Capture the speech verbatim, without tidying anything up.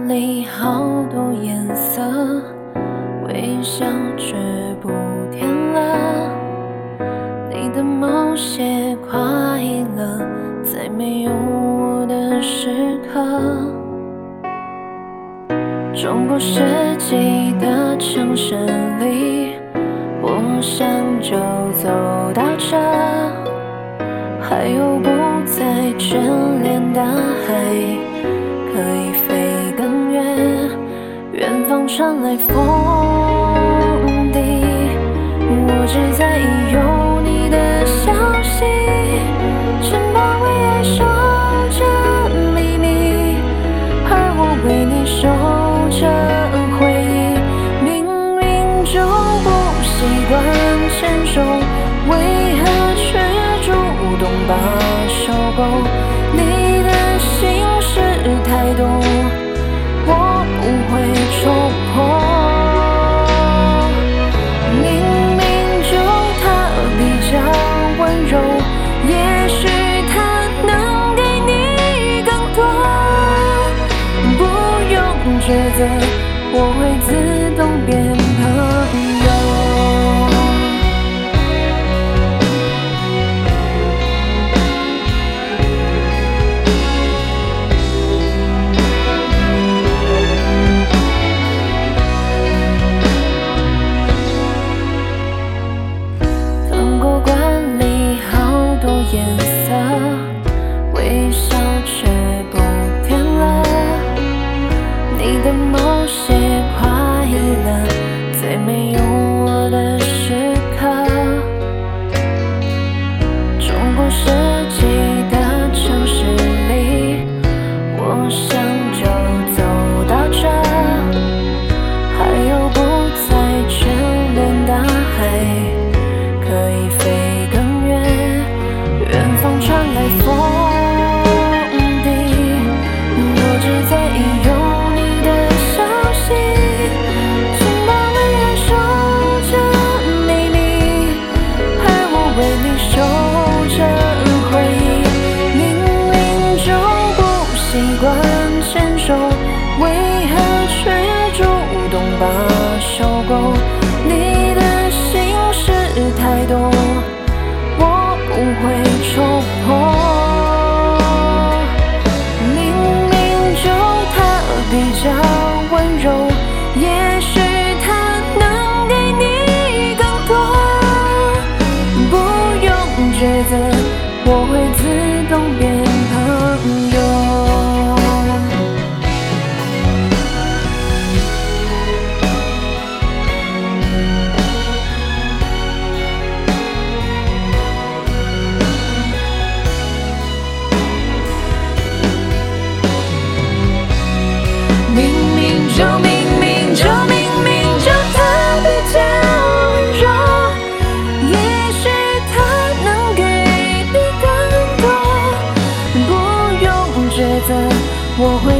里好多颜色，微笑却不甜了。你的某些快乐，在没有我的时刻。中国世纪的城市里，我想就走到这，还有不再眷恋大海，可以飞更远。远方传来风笛，我只在意有你的消息，城堡为爱守着秘密，而我为你守着回忆。明明就不习惯牵手，为何却主动把手勾？你的心事太多，我不会戳破。明明就他比较温柔，也许他能给你更多。不用抉择，我会自动变朋友。颜色，微笑却不甜了。你的某些快乐，在没有我的时刻。中国世纪的城市里，我想就走到这，还有不再眷恋大海，可以飞更远。远方传来风笛，我只在意有你的消息，城堡为爱守着秘密，而我为你守着回忆。明明就不习惯牵手，为何却主动把手勾？你的心事太多，我不会戳破。明明就他比较温柔，也许他能给你更多。不用抉择，我会自动变朋友。明明就明明就明明就他比较温柔，也许他能给你更多。不用抉择，我会